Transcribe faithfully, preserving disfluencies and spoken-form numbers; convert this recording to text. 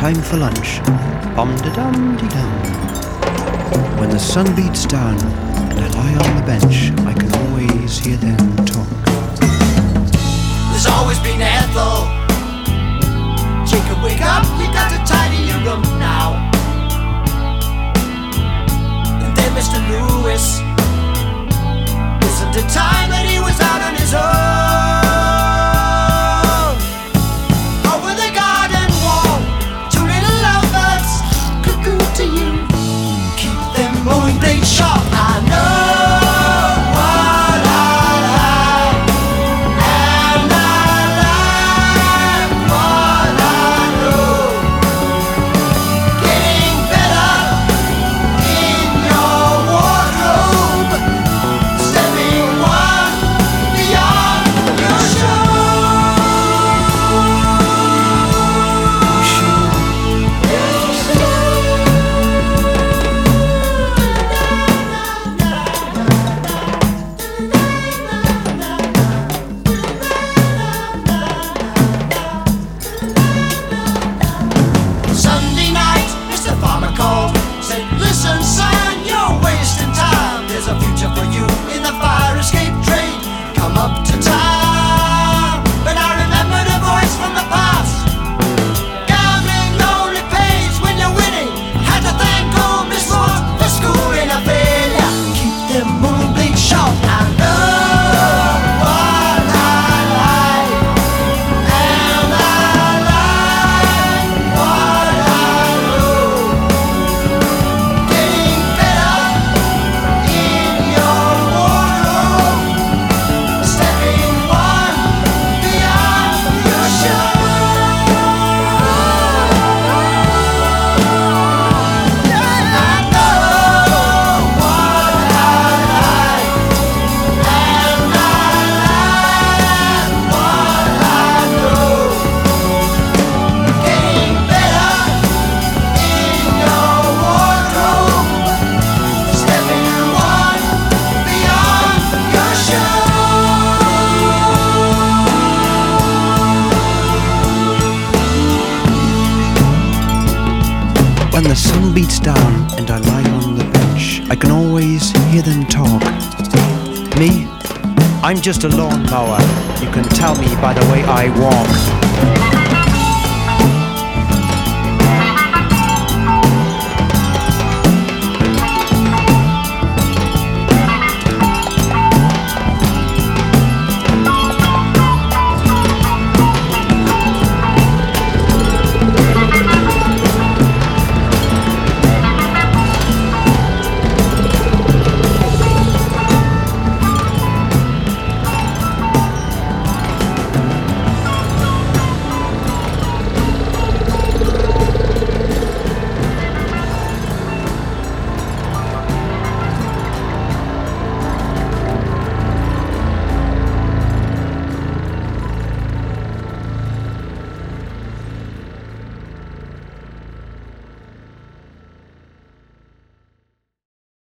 time for lunch. Bum-de-dum-de-dum. When the sun beats down and I lie on the bench, I can always hear them talk. There's always been Ethel. Jacob, wake up, we got to tidy your room now. And then Mister Lewis, isn't it time that he was out on his own? Over the garden wall, two little lovebirds, cuckoo to you. Keep them mowing blades sharp, I know. When the sun beats down and I lie on the bench, I can always hear them talk. Me? I'm just a lawnmower. You can tell me by the way I walk.